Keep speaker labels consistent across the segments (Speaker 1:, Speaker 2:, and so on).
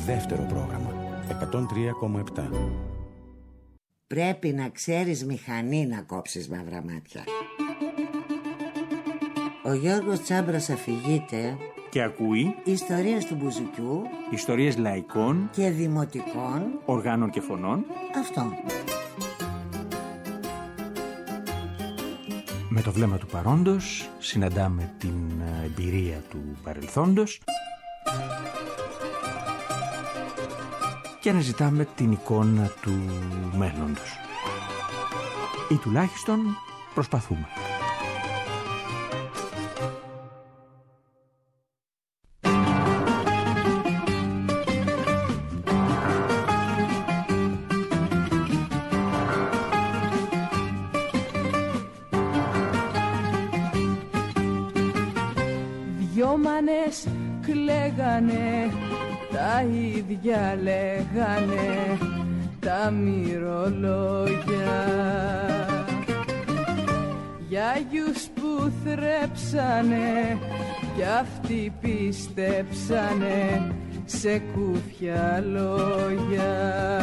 Speaker 1: Δεύτερο πρόγραμμα 103,7.
Speaker 2: Πρέπει να ξέρεις μηχανή να κόψεις μαύρα μάτια. Ο Γιώργος Τσάμπρας αφηγείται
Speaker 3: και ακούει
Speaker 2: ιστορίες του μπουζουκιού,
Speaker 3: ιστορίες λαϊκών
Speaker 2: και δημοτικών
Speaker 3: οργάνων και φωνών.
Speaker 2: Αυτό.
Speaker 3: Με το βλέμμα του παρόντος συναντάμε την εμπειρία του παρελθόντος και αναζητάμε την εικόνα του μέλλοντος. Ή τουλάχιστον προσπαθούμε.
Speaker 4: Δυο μάνες κλαίγανε, τα ίδια λέγανε τα μυρολόγια. Γιαγιούς που θρέψανε κι αυτοί πίστεψανε σε κούφια λόγια.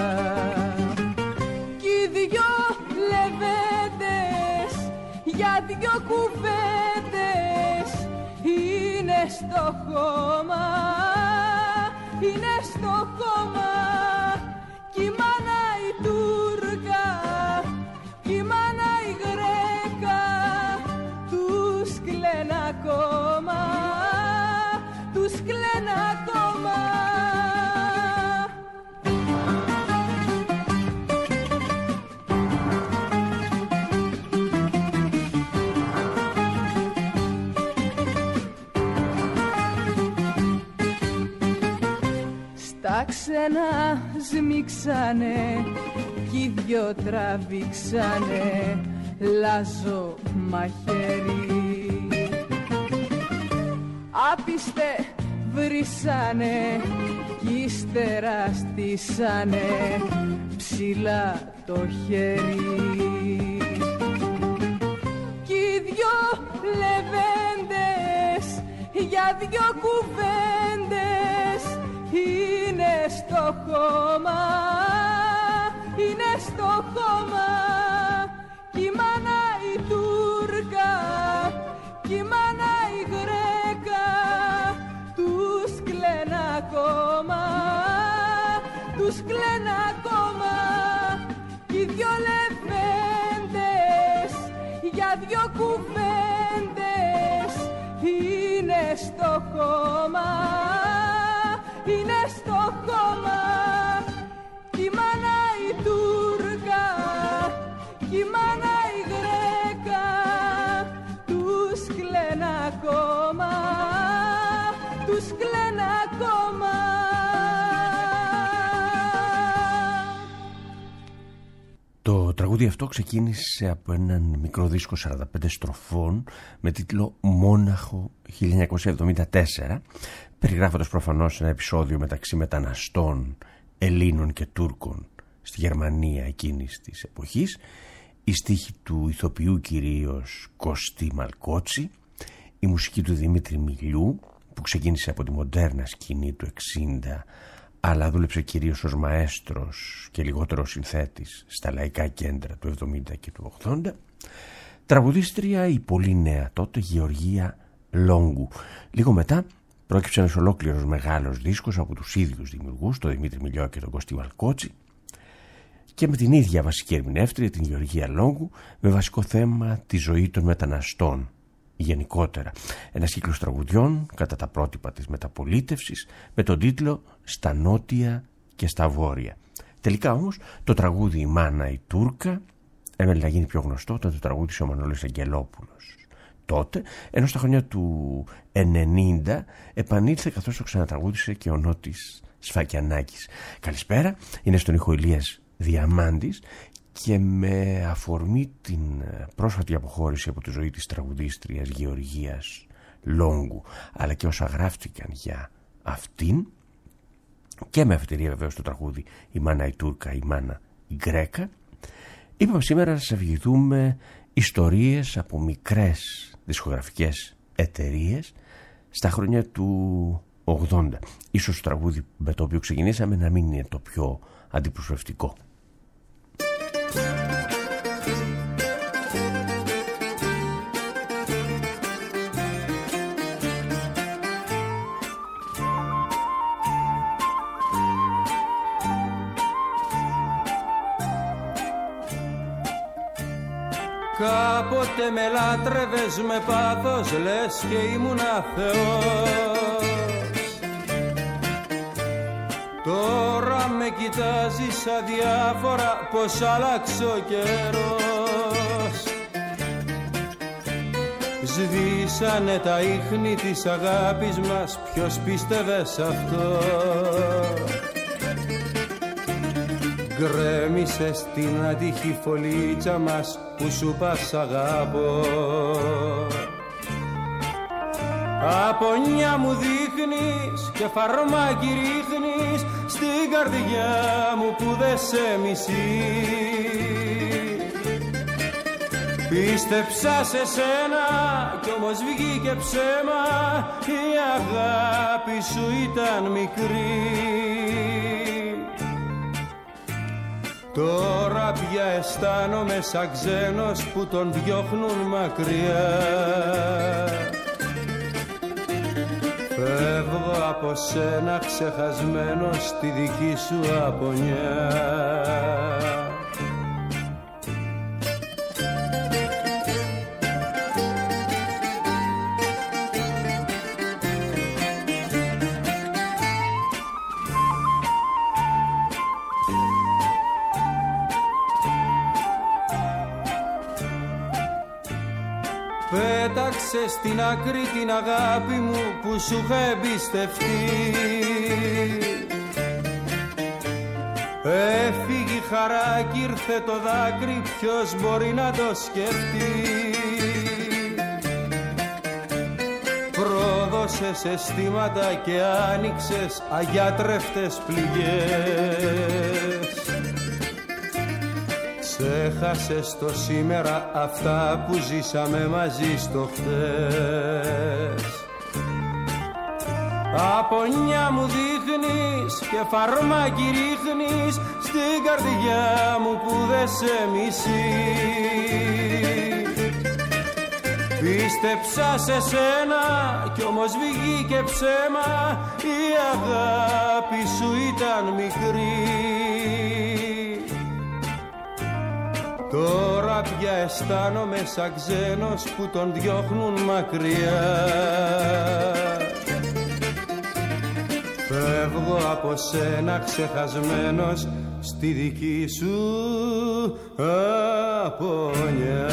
Speaker 4: Κι οι δυο λεβέντες για δυο κουβέντες είναι στο χώμα, είναι στο χώμα. Κι η μάνα η Τούρκα, κι η μάνα η Γρέκα τους κλαίνε ακόμα, τους κλαίνε ακόμα. Τα ξένα σμίξανε κι οι δυο τραβήξανε λάζο μαχαίρι. Άπιστε βρίσανε κι ύστερα στήσανε ψηλά το χέρι. Κι οι δυο λεβέντες για δυο κουβέντες είναι στο χώμα, είναι στο χώμα. Κι η μάνα η Τούρκα, κι η μάνα η Γρέκα τους κλαίνε ακόμα, τους κλαίνε ακόμα. Κι οι δυο λεβέντες για δυο κουβέντες είναι στο χώμα, είναι στο χώμα. Κι η μάνα η Τούρκα, κι η μάνα η Γρέκα τους κλαίνε ακόμα, τους κλαίνε ακόμα.
Speaker 5: Το τραγούδι αυτό ξεκίνησε από έναν μικρό δίσκο 45 στροφών με τίτλο «Μόναχο 1974», περιγράφοντας προφανώς ένα επεισόδιο μεταξύ μεταναστών Ελλήνων και Τούρκων στη Γερμανία εκείνης της εποχής. Η στίχη του ηθοποιού κυρίως Κωστή Μαλκότσι, η μουσική του Δημήτρη Μιλιού που ξεκίνησε από τη μοντέρνα σκηνή του 60 αλλά δούλεψε κυρίως ως μαέστρος και λιγότερο συνθέτης στα λαϊκά κέντρα του 70 και του 80. Τραγουδίστρια η πολύ νέα τότε Γεωργία Λόγκου. Λίγο μετά πρόκειψε ένας ολόκληρος μεγάλος δίσκος από τους ίδιους δημιουργούς, τον Δημήτρη Μιλιό και τον Κωστή Μαλκότσι, και με την ίδια βασική ερμηνεύτρια, την Γεωργία Λόγκου, με βασικό θέμα τη ζωή των μεταναστών γενικότερα. Ένας κύκλος τραγουδιών κατά τα πρότυπα της μεταπολίτευσης με τον τίτλο «Στα νότια και στα βόρεια». Τελικά όμως το τραγούδι «Η μάνα η Τούρκα» έμελε να γίνει πιο γνωστό όταν το τραγούδισε ο Μανώλης Αγγελόπουλος. Τότε, ενώ στα χρόνια του 90 επανήλθε καθώς το ξανατραγούδισε και ο Νότης Σφακιανάκης. Καλησπέρα, είναι στον ήχο Ηλίας Διαμάντης και με αφορμή την πρόσφατη αποχώρηση από τη ζωή της τραγουδίστριας Γεωργίας Λόγκου, αλλά και όσα γράφτηκαν για αυτήν, και με αφετηρία βεβαίως το τραγούδι «Η μάνα η Τούρκα, η μάνα η Γκρέκα», είπαμε σήμερα να σας αφηγηθούμε ιστορίες από μικρές δισκογραφικές εταιρείες στα χρόνια του 80. Ίσως το τραγούδι με το οποίο ξεκινήσαμε να μην είναι το πιο αντιπροσωπευτικό.
Speaker 6: Κάποτε με λάτρευες με πάθος, λες και ήμουνα Θεός. Τώρα με κοιτάζεις αδιάφορα, πως άλλαξε ο καιρός. Σβήσανε τα ίχνη της αγάπης μας, ποιος πίστευε σ' αυτό. Γκρέμισες την ατυχή φωλίτσα μας που σου πας αγάπω. Απονιά μου δείχνεις και φαρμάκι ρίχνεις στην καρδιά μου που δε σε μισεί. Πίστεψα σε σένα κι όμως βγήκε ψέμα, η αγάπη σου ήταν μικρή. Τώρα πια αισθάνομαι σαν ξένος που τον διώχνουν μακριά. Φεύγω από σένα ξεχασμένος στη δική σου απονιά. Πέταξε στην άκρη την αγάπη μου που σου είχα εμπιστευτεί. Έφυγε η χαρά κι ήρθε το δάκρυ, ποιος μπορεί να το σκεφτεί. Πρόδωσες αισθήματα και άνοιξες αγιάτρευτες πληγές. Ξέχασες το σήμερα αυτά που ζήσαμε μαζί στο χθες. Απονιά μου δείχνεις και φαρμάκι ρίχνεις στην καρδιά μου που δε σε μισεί. Πίστεψα σε σένα κι όμως βγήκε ψέμα, η αγάπη σου ήταν μικρή. Τώρα πια αισθάνομαι σαν ξένος που τον διώχνουν μακριά. Φεύγω από σένα ξεχασμένος στη δική σου απονιά.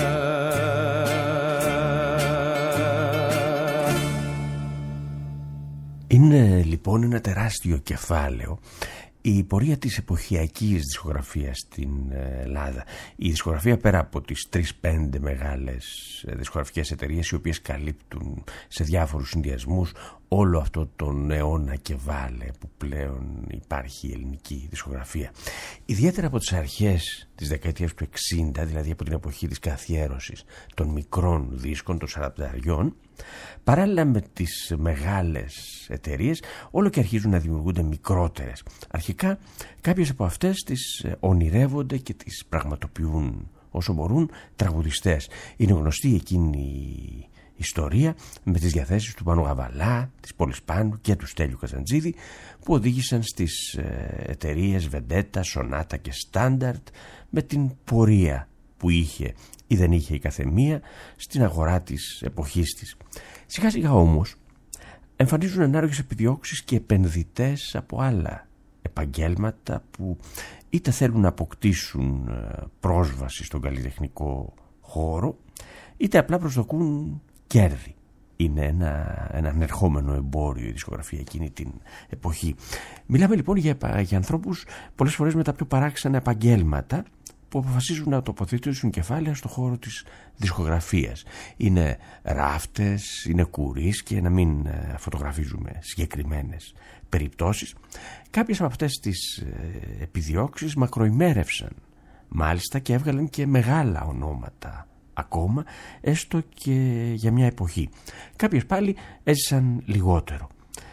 Speaker 5: Είναι λοιπόν ένα τεράστιο κεφάλαιο η πορεία της εποχιακής δισκογραφίας στην Ελλάδα. Η δισκογραφία, πέρα από τις 3-5 μεγάλες δισκογραφικές εταιρείες οι οποίες καλύπτουν σε διάφορους συνδυασμούς όλο αυτό τον αιώνα και βάλε που πλέον υπάρχει η ελληνική δισκογραφία. Ιδιαίτερα από τις αρχές της δεκαετίας του 60, δηλαδή από την εποχή της καθιέρωσης των μικρών δίσκων, των 40, παράλληλα με τις μεγάλες εταιρείες, όλο και αρχίζουν να δημιουργούνται μικρότερες. Αρχικά κάποιες από αυτές τις ονειρεύονται και τις πραγματοποιούν όσο μπορούν τραγουδιστές. Είναι γνωστή εκείνη η ιστορία με τις διαθέσεις του Πάνου Γαβαλά, της Πόλης Πάνου και του Στέλιου Καζαντζίδη, που οδήγησαν στις εταιρείες Βεντέτα, Σονάτα και Στάνταρτ, με την πορεία που είχε ή δεν είχε η καθεμία στην αγορά της εποχής της. Σιγά σιγά όμως εμφανίζουν ανάλογες επιδιώξεις και επενδυτές από άλλα επαγγέλματα που είτε θέλουν να αποκτήσουν πρόσβαση στον καλλιτεχνικό χώρο, ανθρώπου απλά προσδοκούν κέρδη. Είναι ένα ανερχόμενο εμπόριο η δισκογραφία εκείνη την εποχή. Μιλάμε λοιπόν για ανθρώπους πολλές φορές με τα πιο παράξενα επαγγέλματα που αποφασίζουν να τοποθετήσουν κεφάλαια στο χώρο της δισκογραφίας. Είναι ράφτες, είναι κουρείς, και να μην φωτογραφίζουμε συγκεκριμένες περιπτώσεις. Κάποιες από αυτές τις επιδιώξεις μακροημέρευσαν μάλιστα και έβγαλαν και μεγάλα ονόματα ακόμα, έστω και για μια εποχή. Κάποιες πάλι έζησαν λιγότερο.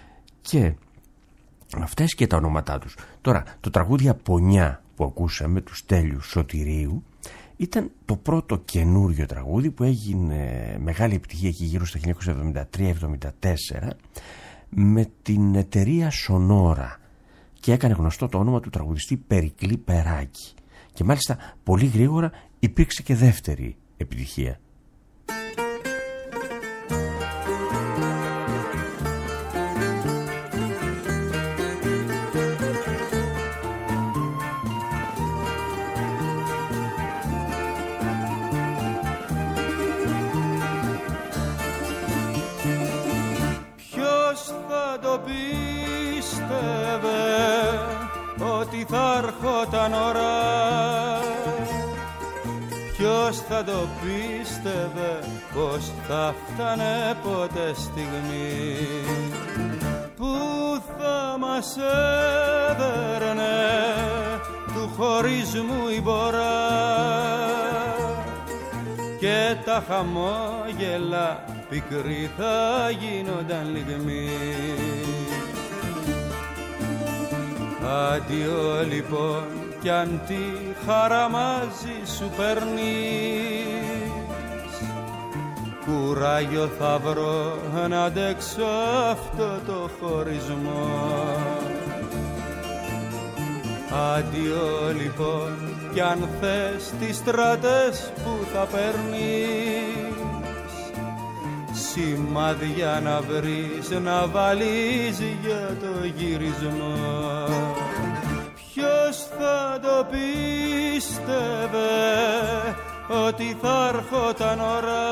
Speaker 5: Και αυτές και τα ονόματά τους. Τώρα, το τραγούδι «Απονιά» που ακούσαμε του Στέλιου Σωτηρίου ήταν το πρώτο καινούριο τραγούδι που έγινε μεγάλη επιτυχία εκεί γύρω στα 1973-74 με την εταιρεία Σονόρα και έκανε γνωστό το όνομα του τραγουδιστή Περικλή Περάκη. Και μάλιστα πολύ γρήγορα υπήρξε και δεύτερη επιτυχία.
Speaker 6: Ότι θα έρχονταν ώρα, ποιος θα το πίστευε πως θα φτάνε ποτέ στιγμή που θα μας έδερνε του χωρισμού η μπορά και τα χαμόγελα πικροί θα γίνονταν λιγμοί. Αντίο λοιπόν κι αν τη χαρά μαζί σου παίρνεις, κουράγιο θα βρω να αντέξω αυτό το χωρισμό. Αντίο λοιπόν κι αν θες τις στρατές που θα παίρνεις, σημάδια να βρεις να βάλεις για το γυρισμό. Ποιος θα το πίστευε ότι θα έρχονταν ώρα,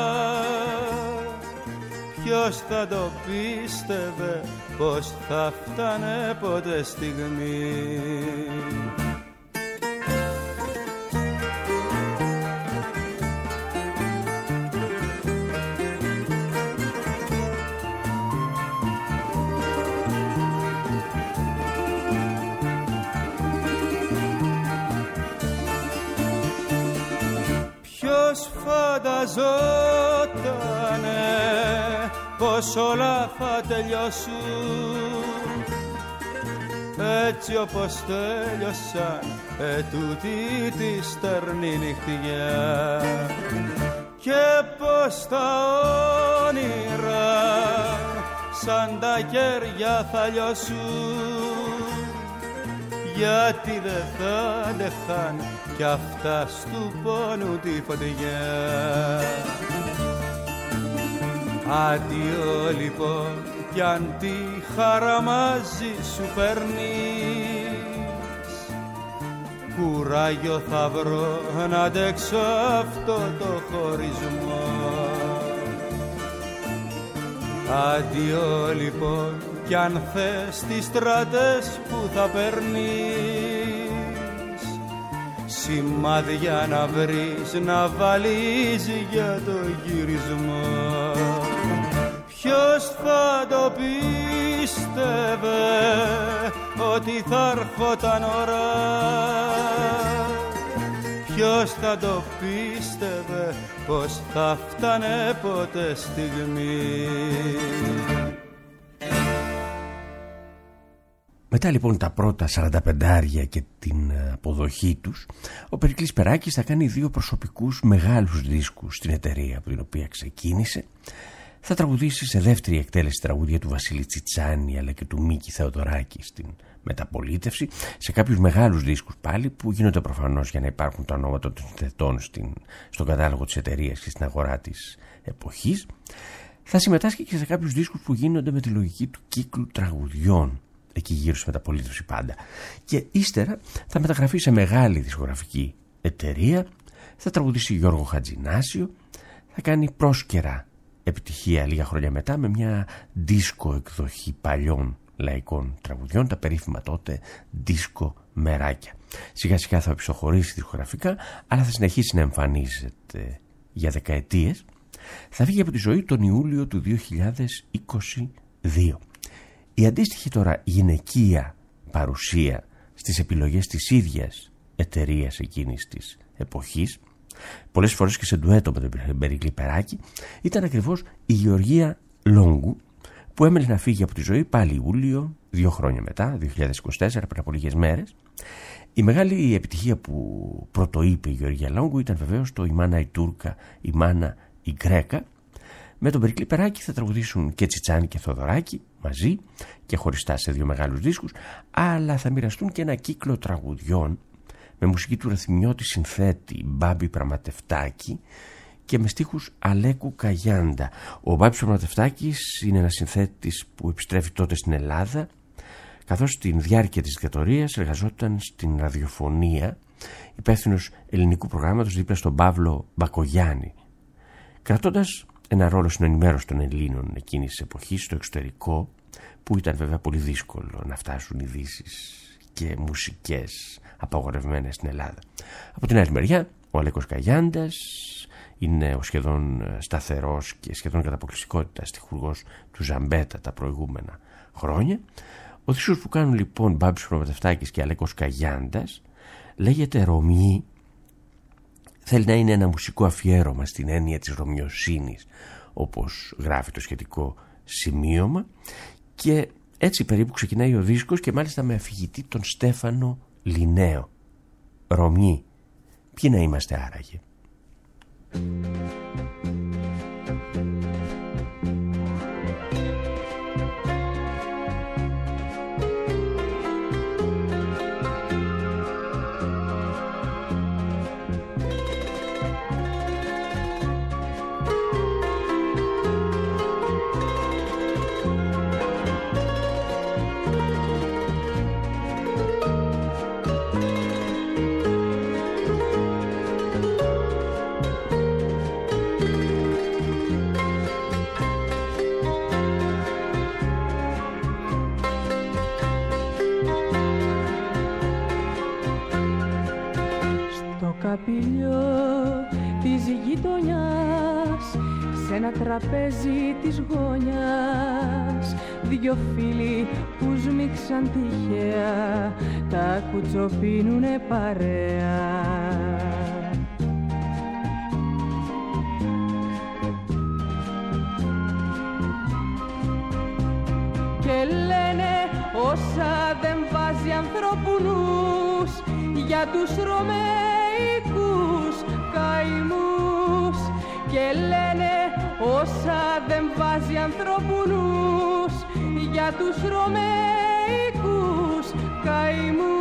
Speaker 6: ποιος θα το πίστευε πως θα φτάνε ποτέ στιγμή. Φανταζότανε πως όλα θα τελειώσουν έτσι όπως τέλειωσαν ετούτη τη στερνή νυχτιά και πως τα όνειρα σαν τα κέρια θα λιώσουν γιατί δεν θα αντεχάν κι αυτά στου πόνου τη φωτιά. Αντίο λοιπόν κι αν τη χαρά μαζί σου παίρνεις, κουράγιο θα βρω να αντέξω αυτό το χωρισμό. Αντίο λοιπόν κι αν θες τις στρατές που θα παίρνεις, σημάδια να βρεις να βάλεις για το γυρισμό. Ποιος θα το πίστευε ότι θα έρχονταν ώρα, ποιος θα το πίστευε πως θα φτάνε ποτέ στιγμή.
Speaker 5: Μετά λοιπόν τα πρώτα 45 και την αποδοχή τους, ο Περικλής Περάκης θα κάνει 2 προσωπικούς μεγάλους δίσκους στην εταιρεία από την οποία ξεκίνησε. Θα τραγουδήσει σε δεύτερη εκτέλεση τραγούδια του Βασίλη Τσιτσάνη αλλά και του Μίκη Θεοδωράκη στην μεταπολίτευση, σε κάποιους μεγάλους δίσκους πάλι που γίνονται προφανώς για να υπάρχουν τα ονόματα των συνθετών στον κατάλογο της εταιρείας και στην αγορά της εποχής. Θα συμμετάσχει και σε κάποιους δίσκους που γίνονται με τη λογική του κύκλου τραγουδιών, εκεί γύρω στη μεταπολίτευση πάντα. Και ύστερα θα μεταγραφεί σε μεγάλη δισκογραφική εταιρεία, θα τραγουδήσει Γιώργο Χατζηνάσιο, θα κάνει πρόσκαιρα επιτυχία λίγα χρόνια μετά με μια δίσκο εκδοχή παλιών λαϊκών τραγουδιών, τα περίφημα τότε δίσκο μεράκια. Σιγά σιγά θα επιστοχωρήσει δισκογραφικά, αλλά θα συνεχίσει να εμφανίζεται για δεκαετίες. Θα φύγει από τη ζωή τον Ιούλιο του 2022. Η αντίστοιχη τώρα γυναικεία παρουσία στις επιλογές της ίδιας εταιρείας εκείνης της εποχής, πολλές φορές και σε ντουέτο με τον Περικλή Περάκη, ήταν ακριβώς η Γεωργία Λόγκου, που έμελε να φύγει από τη ζωή πάλι Ιούλιο, 2 χρόνια μετά, 2024, πριν από λίγες μέρες. Η μεγάλη επιτυχία που πρωτοείπε η Γεωργία Λόγκου ήταν βεβαίως το «Η Μάνα η Τούρκα, η Μάνα η Γκρέκα». Με τον Περικλή Περάκη θα τραγουδήσουν και Τσιτσάνη και Θοδωράκη μαζί και χωριστά σε 2 μεγάλους δίσκους, αλλά θα μοιραστούν και ένα κύκλο τραγουδιών με μουσική του ρυθμιώτη συνθέτη Μπάμπη Πραγματευτάκη και με στίχους Αλέκου Καγιάντα. Ο Μπάμπης Πραγματευτάκης είναι ένας συνθέτης που επιστρέφει τότε στην Ελλάδα, καθώς στην διάρκεια της δικτατορίας εργαζόταν στην ραδιοφωνία, υπεύθυνος ελληνικού προγράμματος δίπλα στον Παύλο Μπακογιάννη, κρατώντας ένα ρόλο στην ενημέρωση των Ελλήνων εκείνης της εποχής στο εξωτερικό, που ήταν βέβαια πολύ δύσκολο να φτάσουν ειδήσεις και μουσικές απαγορευμένες στην Ελλάδα. Από την άλλη μεριά, ο Αλέκος Καγιάντας είναι ο σχεδόν σταθερός και σχεδόν κατά αποκλειστικότητα στιχουργός του Ζαμπέτα τα προηγούμενα χρόνια. Ο δίσκος που κάνουν λοιπόν Μπάμπης Πραγματευτάκης και Αλέκος Καγιάντας λέγεται «Ρωμιή». Θέλει να είναι ένα μουσικό αφιέρωμα στην έννοια της ρωμιοσύνης, όπως γράφει το σχετικό σημείωμα, και έτσι περίπου ξεκινάει ο δίσκος, και μάλιστα με αφηγητή τον Στέφανο Λινέο. Ρωμιή. Ποιοι να είμαστε άραγε?
Speaker 4: Καπηλιό της γειτονιάς, σε ένα τραπέζι της γωνιάς, 2 φίλοι που σμίξαν τυχαία, τα κουτσοπίνουνε παρέα. Και λένε όσα δεν βάζει ανθρώπου νους, για τους Ρωμαϊκούς καημούς. Και λένε όσα δεν βάζει ανθρώπου νους, για τους Ρωμαϊκούς καημούς.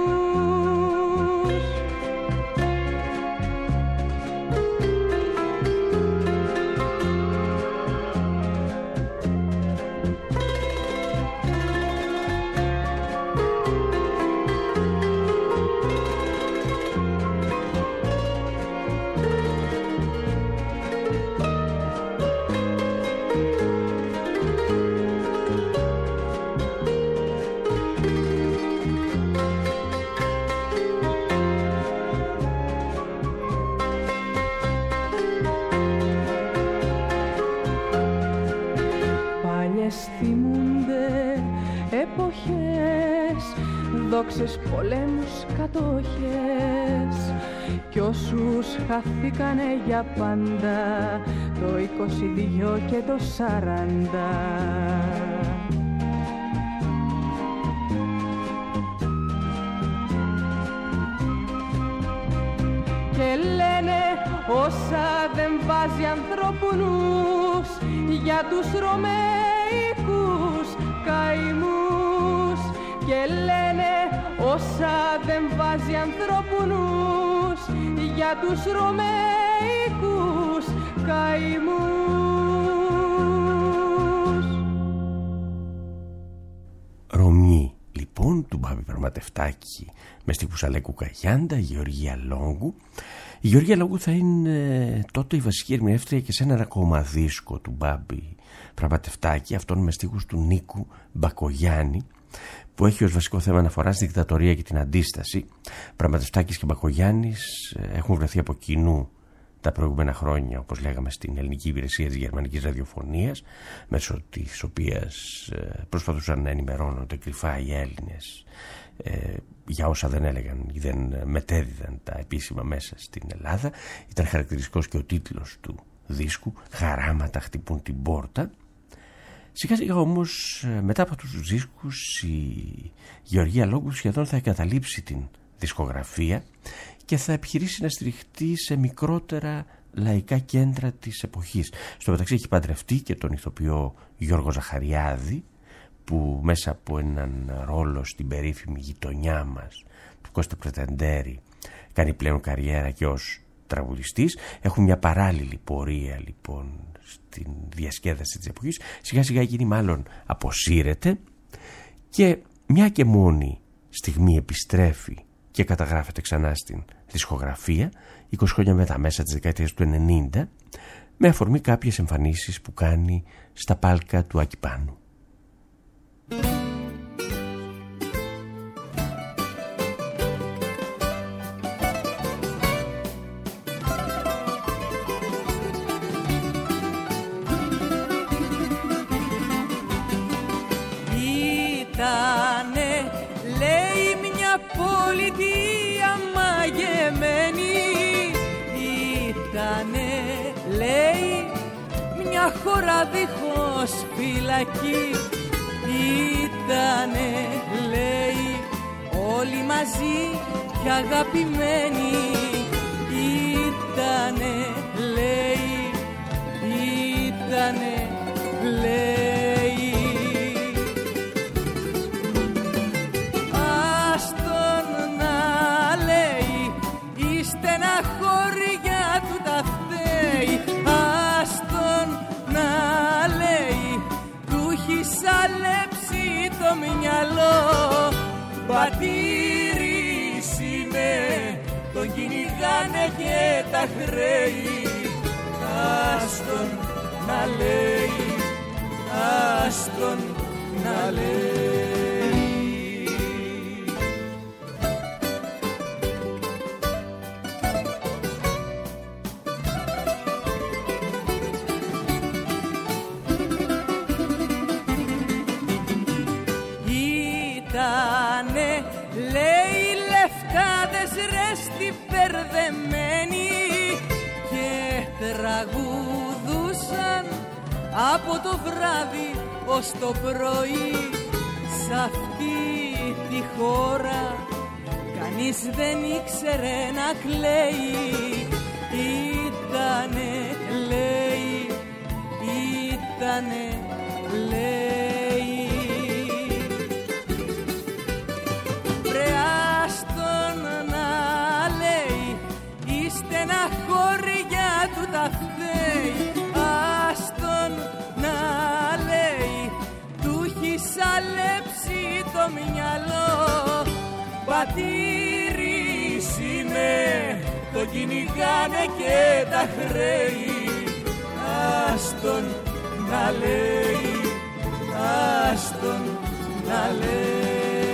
Speaker 4: Δόξες, πολέμους, κατόχες, κι όσους χαθήκανε για πάντα το 22 και το 40. Και λένε όσα δεν βάζει ανθρώπου νους, για τους Ρωμαϊκούς καημούς. Και λένε όσα δεν βάζει ανθρώπου νους, για τους Ρωμαϊκούς καημούς.
Speaker 5: Ρωμιή λοιπόν του Μπάμπη Πραγματευτάκη με στίχους Αλέκου Καγιάντα, Γεωργία Λόγκου. Η Γεωργία Λόγκου θα είναι τότε η βασική ερμηνεύτρια και σε έναν ακόμα δίσκο του Μπάμπη Πραγματευτάκη, αυτόν με στίχους του Νίκου Μπακογιάννη, που έχει ως βασικό θέμα αναφορά στη δικτατορία και την αντίσταση. Πραγματευτάκης και Μπακογιάννης έχουν βρεθεί από κοινού τα προηγούμενα χρόνια, όπως λέγαμε, στην ελληνική υπηρεσία της γερμανικής ραδιοφωνίας, μέσω της οποίας προσπαθούσαν να ενημερώνονται κρυφά οι Έλληνες για όσα δεν έλεγαν ή δεν μετέδιδαν τα επίσημα μέσα στην Ελλάδα. Ήταν χαρακτηριστικός και ο τίτλος του δίσκου, «Χαράματα χτυπούν την πόρτα». Σιγά σιγά όμως, μετά από τους δίσκους, η Γεωργία Λόγκου σχεδόν θα εγκαταλείψει την δισκογραφία και θα επιχειρήσει να στηριχτεί σε μικρότερα λαϊκά κέντρα της εποχής. Στο μεταξύ έχει παντρευτεί και τον ηθοποιό Γιώργο Ζαχαριάδη, που μέσα από έναν ρόλο στην περίφημη Γειτονιά μας του Κώστα Πρετεντέρη κάνει πλέον καριέρα και ως τραγουδιστής. Έχουν μια παράλληλη πορεία λοιπόν στην διασκέδαση της εποχής. Σιγά σιγά εκείνη μάλλον αποσύρεται και μια και μόνη στιγμή επιστρέφει και καταγράφεται ξανά στην δισκογραφία 20 χρόνια μετά, μέσα της δεκαετίας του 90, με αφορμή κάποιες εμφανίσεις που κάνει στα πάλκα του Άκη Πάνου.
Speaker 4: Ήτανε, λέει, μια πολιτεία μαγεμένη. Ήτανε, λέει, μια χώρα δίχως φυλακή. Ήτανε, λέει, όλοι μαζί και αγαπημένοι. Ήτανε, λέει, ήτανε, λέει. Άστον να λέει, η στεναχώρια του τα φταίει. Άστον να λέει, του έχει σαλέψει το μυαλό. Πατήρης είναι, τον κυνηγάνε και τα χρέη. Άστον να λέει, άστον να λέει. Ήτανε, λέει, λεφτάδες ρέστη μπερδεμένοι και τραγουδούσαν από το βράδυ ως το πρωί. Σ' αυτή τη χώρα κανείς δεν ήξερε να κλαίει. Ήτανε, λέει, ήτανε, λέει. Άστον να λέει, η στεναχώρια του τα φταίει. Άστον να λέει, του έχει σαλέψει το μυαλό. Πατήρης είναι, το κυνηγάνε και τα χρέη. Άστον να λέει, άστον να λέει.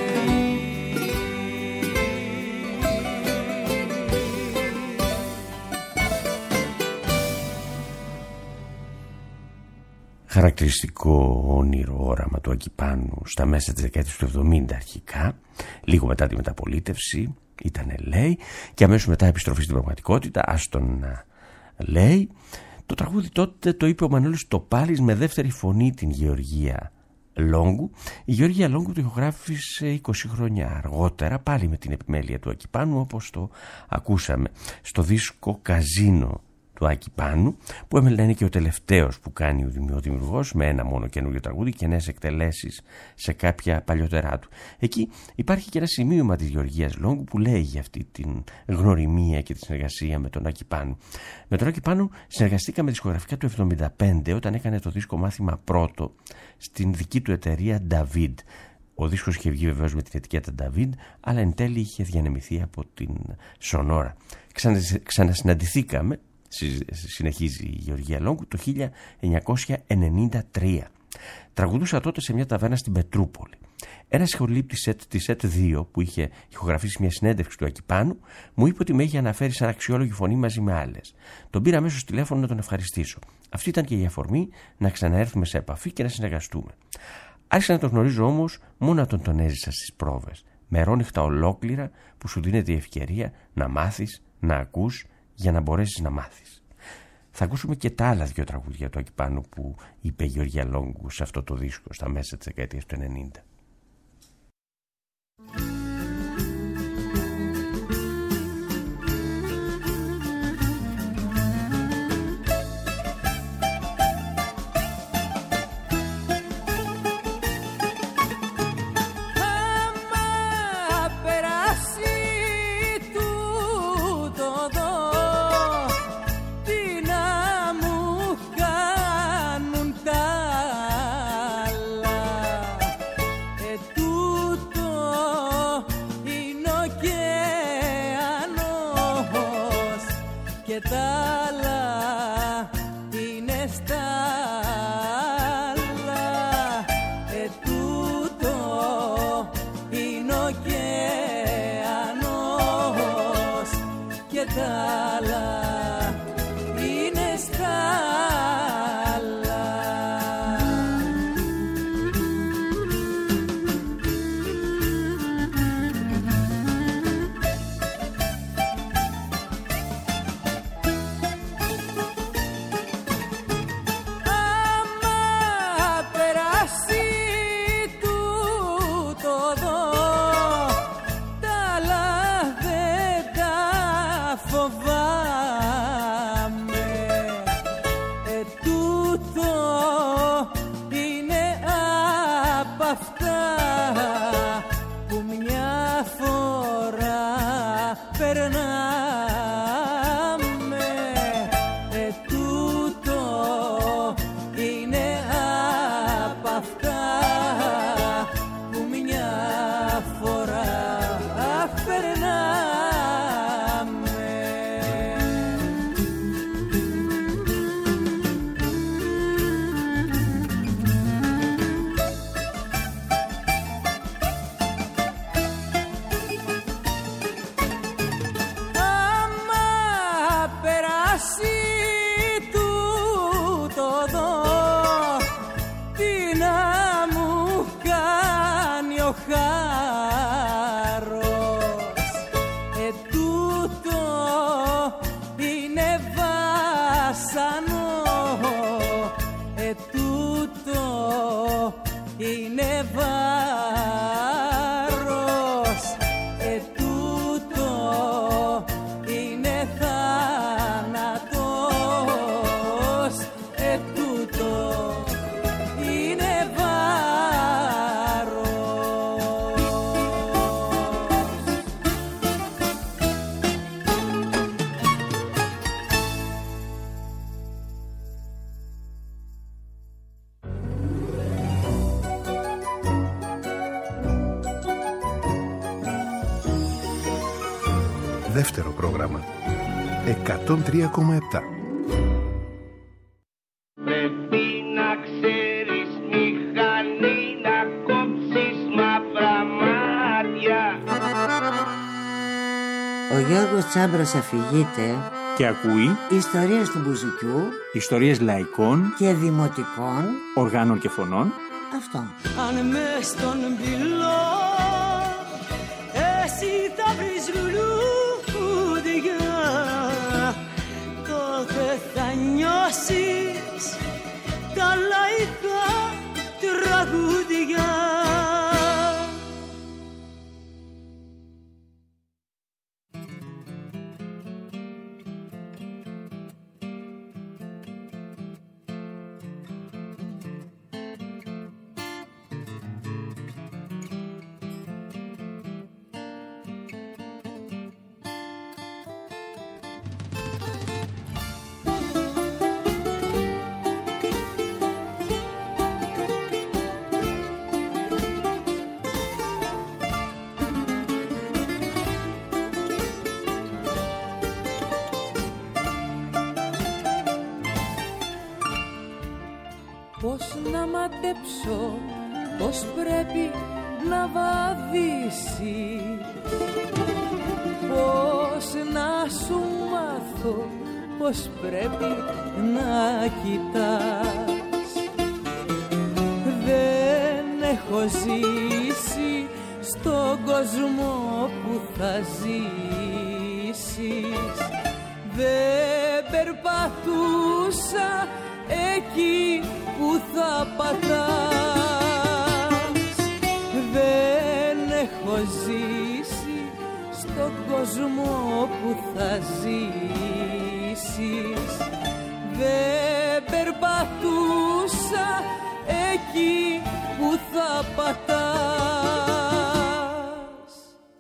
Speaker 5: Χαρακτηριστικό όνειρο όραμα του Άκη Πάνου στα μέσα της δεκαετίας του 70 αρχικά, λίγο μετά τη μεταπολίτευση, ήταν, λέει, και αμέσως μετά επιστροφή στην πραγματικότητα. Άστον να λέει. Το τραγούδι τότε το είπε ο Μανώλης Τοπάλης με δεύτερη φωνή την Γεωργία Λόγκου. Η Γεωργία Λόγκου το ηχογράφησε 20 χρόνια αργότερα, πάλι με την επιμέλεια του Άκη Πάνου, όπως το ακούσαμε στο δίσκο Καζίνο του Άκη Πάνου, που έμελε να είναι και ο τελευταίος που κάνει ο δημιουργός, με ένα μόνο καινούριο τραγούδι και νέες εκτελέσεις σε κάποια παλιότερά του. Εκεί υπάρχει και ένα σημείωμα της Γεωργίας Λόγκου που λέει για αυτή την γνωριμία και τη συνεργασία με τον Άκη Πάνου. Με τον Άκη Πάνου συνεργαστήκαμε δισκογραφικά του 1975, όταν έκανε το δίσκο Μάθημα Πρώτο στην δική του εταιρεία David. Ο δίσκος είχε βγει βεβαίως με την ετικέτα David, αλλά εν τέλει είχε διανεμηθεί από την Sonora. Ξανασυναντηθήκαμε, συνεχίζει η Γεωργία Λόγκου, το 1993. Τραγουδούσα τότε σε μια ταβέρνα στην Πετρούπολη. Ένας ηχολήπτης της ΕΤ2 που είχε ηχογραφήσει μια συνέντευξη του Άκη Πάνου μου είπε ότι με είχε αναφέρει σαν αξιόλογη φωνή μαζί με άλλες. Τον πήρα αμέσως τηλέφωνο να τον ευχαριστήσω. Αυτή ήταν και η αφορμή να ξαναέρθουμε σε επαφή και να συνεργαστούμε. Άρχισα να τον γνωρίζω όμως μόνο όταν τον έζησα στις πρόβες. Μερόνυχτα ολόκληρα που σου δίνεται η ευκαιρία να μάθεις, να ακούς, για να μπορέσεις να μάθεις. Θα ακούσουμε και τα άλλα δύο τραγούδια του εκεί πάνω που είπε η Γεωργία Λόγκου σε αυτό το δίσκο στα μέσα της δεκαετίας του 90.
Speaker 7: Δεύτερο πρόγραμμα 103,7.
Speaker 8: Πρέπει να ξέρεις μηχανή να κόψεις μαύρα μάτια.
Speaker 2: Ο Γιώργος Τσάμπρος αφηγείται
Speaker 3: και ακούει
Speaker 2: ιστορίες του μπουζουκιού,
Speaker 3: ιστορίες λαϊκών
Speaker 2: και δημοτικών
Speaker 3: οργάνων και φωνών.
Speaker 2: Αυτό.
Speaker 4: Αν μες στον πυλό εσύ θα βρεις λουλούδια, τότε θα νιώσεις τα λαϊκά τραγούδια.
Speaker 9: Πώς να μαντέψω, πώς πρέπει να βαδίσεις, πώς να σου μάθω, πώς πρέπει να κοιτάς. Δεν έχω ζήσει στον κόσμο που θα ζήσεις, δεν περπατούσα εκεί που θα πατάς. Δεν έχω ζήσει στον κόσμο που θα ζήσεις. Δεν περπατούσα εκεί που θα πατάς.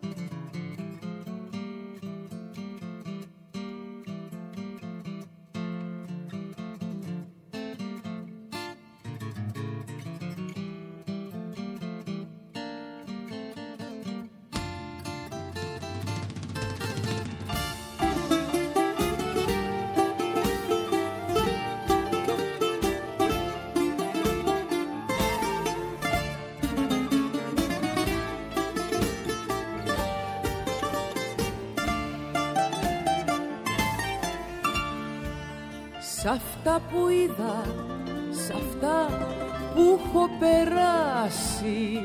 Speaker 9: Σ' αυτά που είδα, σ' αυτά που έχω περάσει,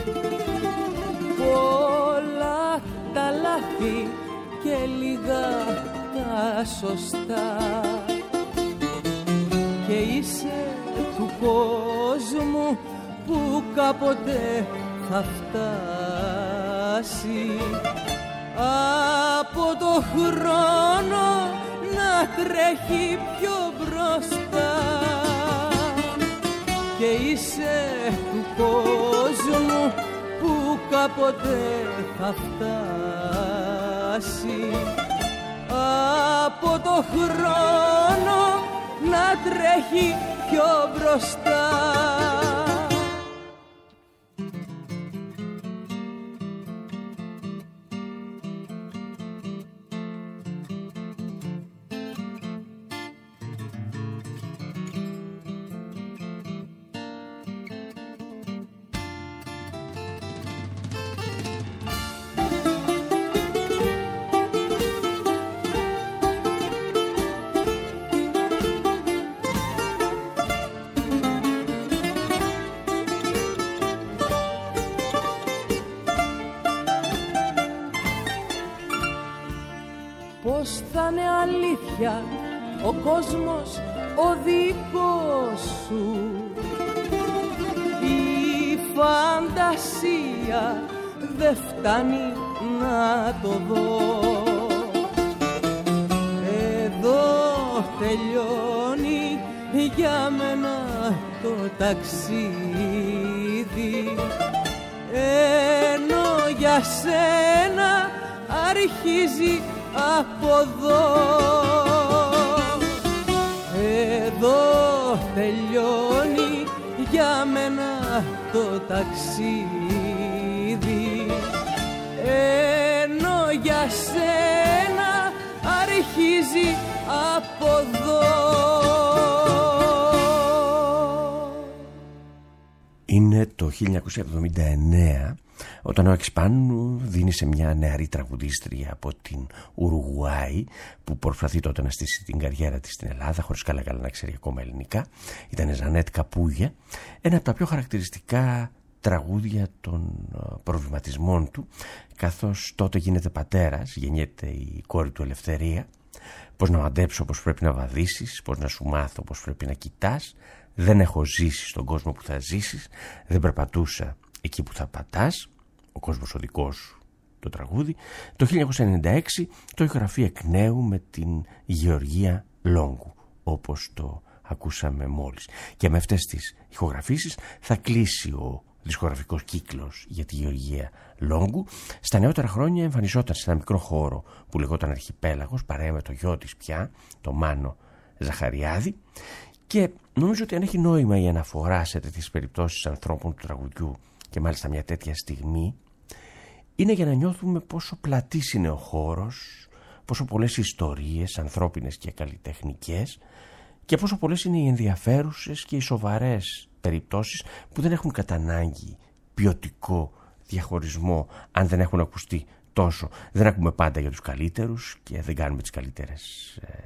Speaker 9: πολλά τα λάθη και λίγα τα σωστά, και είσαι του κόσμου που κάποτε θα φτάσει. Από το χρόνο να τρέχει πιο μπροστά, και είσαι του κόσμου που κάποτε θα φτάσει. Από το χρόνο να τρέχει πιο μπροστά. Πώς θα είναι αλήθεια ο κόσμος ο δικός σου, η φαντασία δεν φτάνει να το δω. Εδώ τελειώνει για μένα το ταξίδι, ενώ για σένα αρχίζει από εδώ. Εδώ τελειώνει για μένα το ταξίδι, ενώ για σένα αρχίζει από εδώ.
Speaker 5: Είναι το 1979, όταν ο Εξπάνου δίνει σε μια νεαρή τραγουδίστρια από την Ουρουγουάη, που προσπαθεί τότε να στήσει την καριέρα της στην Ελλάδα, χωρίς καλά να ξέρει ακόμα ελληνικά, ήταν Ζανέτ Καπούγια, ένα από τα πιο χαρακτηριστικά τραγούδια των προβληματισμών του, καθώς τότε γίνεται πατέρας, γεννιέται η κόρη του Ελευθερία. Πώς να μαντέψω, πώς πρέπει να βαδίσεις, πώς να σου μάθω, πώς πρέπει να κοιτάς. Δεν έχω ζήσει στον κόσμο που θα ζήσεις, δεν περπατούσα εκεί που θα πατάς. Ο κόσμος ο δικός σου, το τραγούδι. Το 1996 το ηχογραφεί εκ νέου με την Γεωργία Λόγκου, όπως το ακούσαμε μόλις. Και με αυτές τις ηχογραφήσεις θα κλείσει ο δισκογραφικός κύκλος για τη Γεωργία Λόγκου. Στα νεότερα χρόνια εμφανιζόταν σε ένα μικρό χώρο που λεγόταν Αρχιπέλαγος, παρέα με το γιο της πια, το Μάνο Ζαχαριάδη. Και νομίζω ότι αν έχει νόημα η αναφορά σε τέτοιες περιπτώσεις ανθρώπων του τραγουδιού, και μάλιστα μια τέτοια στιγμή, είναι για να νιώθουμε πόσο πλατής είναι ο χώρος, πόσο πολλές ιστορίες ανθρώπινες και καλλιτεχνικές, και πόσο πολλές είναι οι ενδιαφέρουσες και οι σοβαρές περιπτώσεις που δεν έχουν κατά ανάγκη ποιοτικό διαχωρισμό, αν δεν έχουν ακουστεί τόσο. Δεν ακούμε πάντα για τους καλύτερους και δεν κάνουμε τις καλύτερες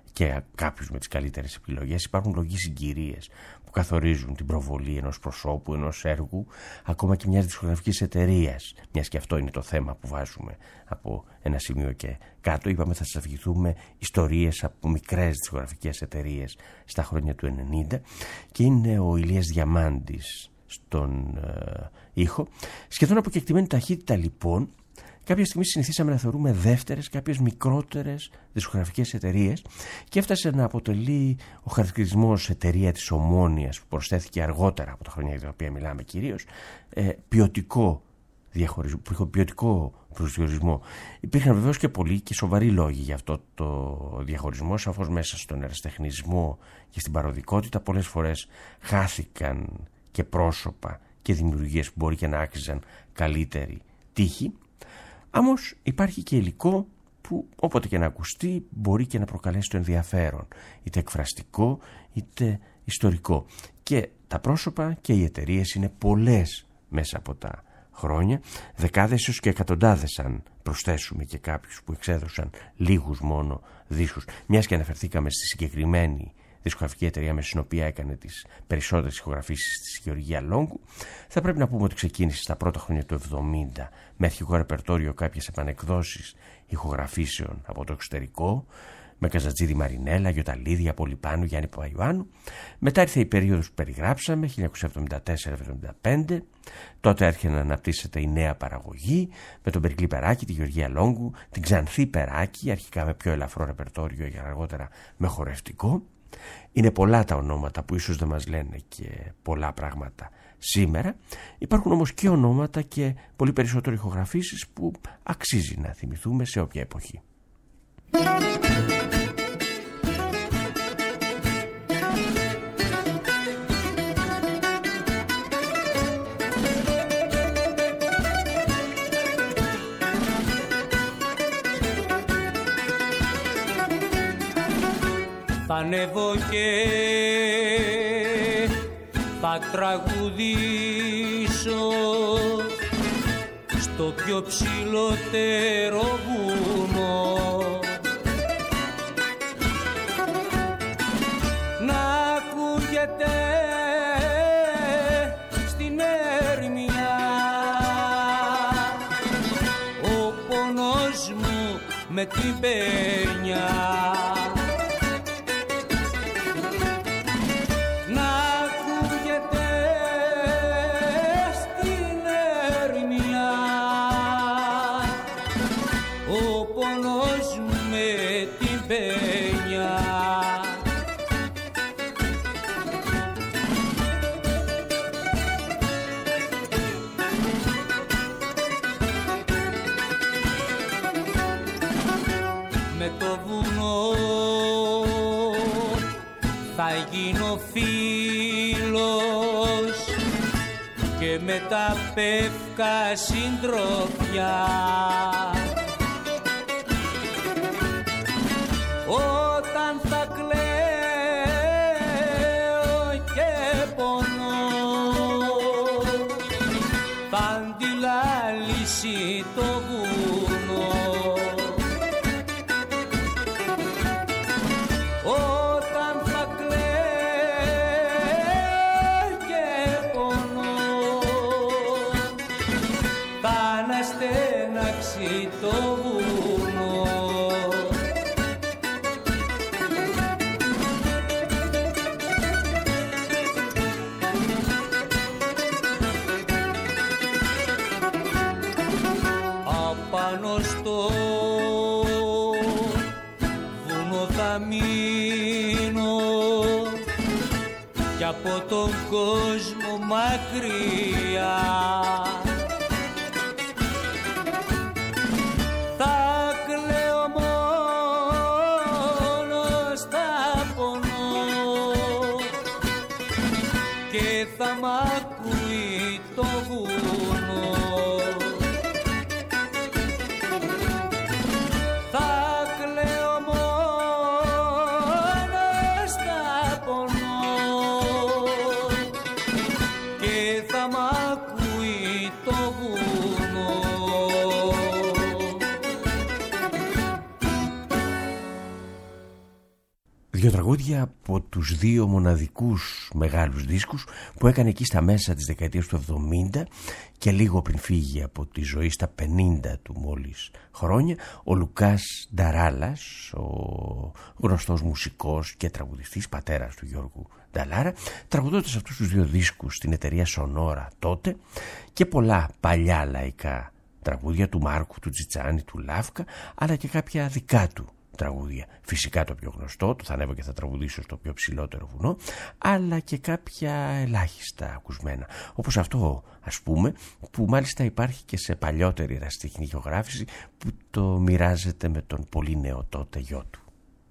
Speaker 5: και κάποιους με τις καλύτερες επιλογές. Υπάρχουν λογικές συγκυρίες που καθορίζουν την προβολή ενός προσώπου, ενός έργου, ακόμα και μιας δισκογραφικής εταιρείας. Μιας και αυτό είναι το θέμα που βάζουμε από ένα σημείο και κάτω. Είπαμε θα σας αφηγηθούμε ιστορίες από μικρές δισκογραφικές εταιρείες στα χρόνια του 90 και είναι ο Ηλίας Διαμάντης στον ήχο. Σχεδόν από κεκτημένη ταχύτητα λοιπόν. Κάποια στιγμή συνηθίσαμε να θεωρούμε δεύτερες, κάποιες μικρότερες δισκογραφικές εταιρείες και έφτασε να αποτελεί ο χαρακτηρισμός εταιρεία της Ομόνοιας που προσθέθηκε αργότερα από τα χρόνια για τα οποία μιλάμε κυρίως, ποιοτικό προσδιορισμό. Υπήρχαν βεβαίως και πολλοί και σοβαροί λόγοι για αυτό το διαχωρισμό, σαφώς μέσα στον ερασιτεχνισμό και στην παροδικότητα πολλές φορές χάθηκαν και πρόσωπα και δημιουργίες που μπορεί και να άξιζαν καλύτερη τύχη. Όμως υπάρχει και υλικό που όποτε και να ακουστεί μπορεί και να προκαλέσει το ενδιαφέρον, είτε εκφραστικό είτε ιστορικό. Και τα πρόσωπα και οι εταιρείες είναι πολλές μέσα από τα χρόνια, δεκάδες έως και εκατοντάδες αν προσθέσουμε και κάποιους που εξέδωσαν λίγους μόνο δίσκους. Μιας και αναφερθήκαμε στη συγκεκριμένη δισκογραφική εταιρεία με την οποία έκανε τις περισσότερες ηχογραφήσεις της Γεωργία Λόγκου, θα πρέπει να πούμε ότι ξεκίνησε στα πρώτα χρόνια του 70 με αρχικό ρεπερτόριο κάποιες επανεκδόσεις ηχογραφήσεων από το εξωτερικό, με Καζατζίδη Μαρινέλα, Γιωταλίδη, Πολυπάνου, Γιάννη Παπαϊωάννου. Μετά ήρθε η περίοδος που περιγράψαμε, 1974-75. Τότε άρχισε να αναπτύσσεται η νέα παραγωγή με τον Περικλή Περάκη, τη Γεωργία Λόγκου, την Ξανθή Περάκη, αρχικά με πιο ελαφρό ρεπερτόριο και αργότερα με χορευτικό. Είναι πολλά τα ονόματα που ίσως δεν μας λένε και πολλά πράγματα σήμερα. Υπάρχουν όμως και ονόματα και πολύ περισσότερο ηχογραφήσεις που αξίζει να θυμηθούμε σε όποια εποχή.
Speaker 6: Θα ανέβω και θα τραγουδήσω στο πιο ψηλότερο βουνό, να ακούγεται στην έρμια ο πόνος μου με την πένια. Με το βουνό θα γίνω φίλος και με τα πεύκα συντροφιά. Όταν θα κλαίω και πονώ θα αντιλάλησει το βουνό. Όταν θα κλαίω και πονώ θα αναστέναξει το βουνό. Απάνω στο βουνό θα μείνω κι από τον κόσμο μακριά. Θα κλαίω μόνος, θα πονώ και θα μ' ακούει το βουνό. Μ' ακούει
Speaker 5: Δύο τραγούδια από τους δύο μοναδικούς μεγάλους δίσκους που έκανε εκεί στα μέσα της δεκαετίας του 70 και λίγο πριν φύγει από τη ζωή στα 50 του μόλις χρόνια, ο Λουκάς Νταράλας, ο γνωστός μουσικός και τραγουδιστής, πατέρας του Γιώργου Νταλάρα, τραγουδώντας αυτούς τους δύο δίσκους στην εταιρεία Σονόρα τότε και πολλά παλιά λαϊκά τραγούδια του Μάρκου, του Τσιτσάνη, του Λάφκα, αλλά και κάποια δικά του τραγούδια. Φυσικά το πιο γνωστό, το θα ανέβω και θα τραγουδήσω στο πιο ψηλότερο βουνό, αλλά και κάποια ελάχιστα ακουσμένα. Όπως αυτό, ας πούμε, που μάλιστα υπάρχει και σε παλιότερη ερασιτεχνική ηχογράφηση που το μοιράζεται με τον πολύ νέο τότε γιο του.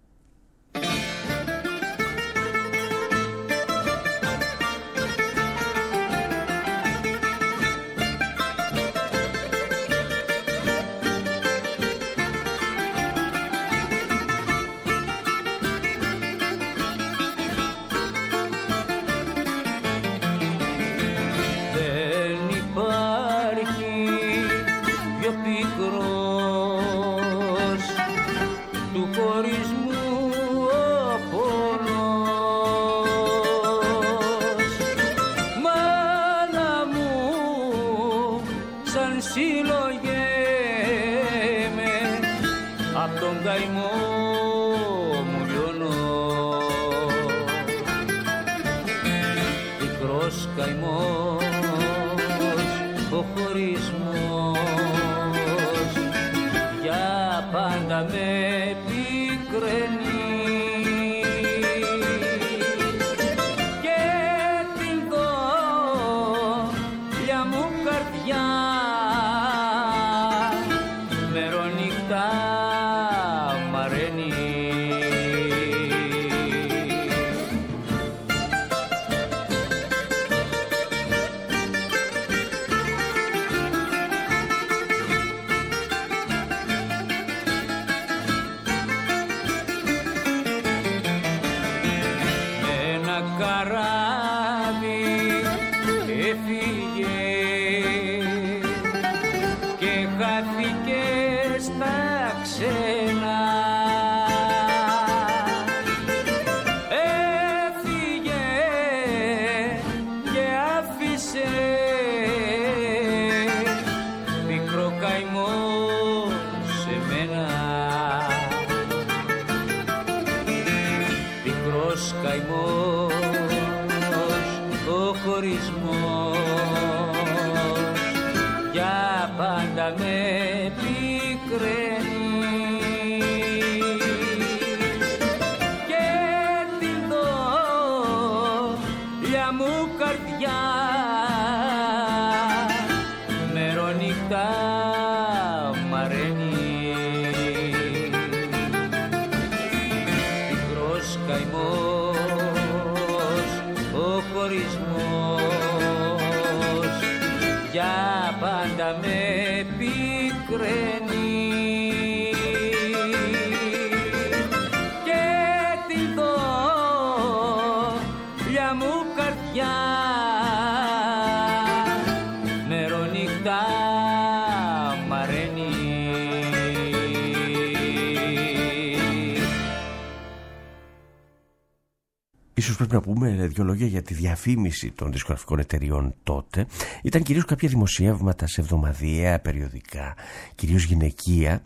Speaker 5: Ίσως πρέπει να πούμε δύο λόγια για τη διαφήμιση των δισκογραφικών εταιριών τότε. Ήταν κυρίως κάποια δημοσιεύματα σε εβδομαδιαία περιοδικά, κυρίως γυναικεία,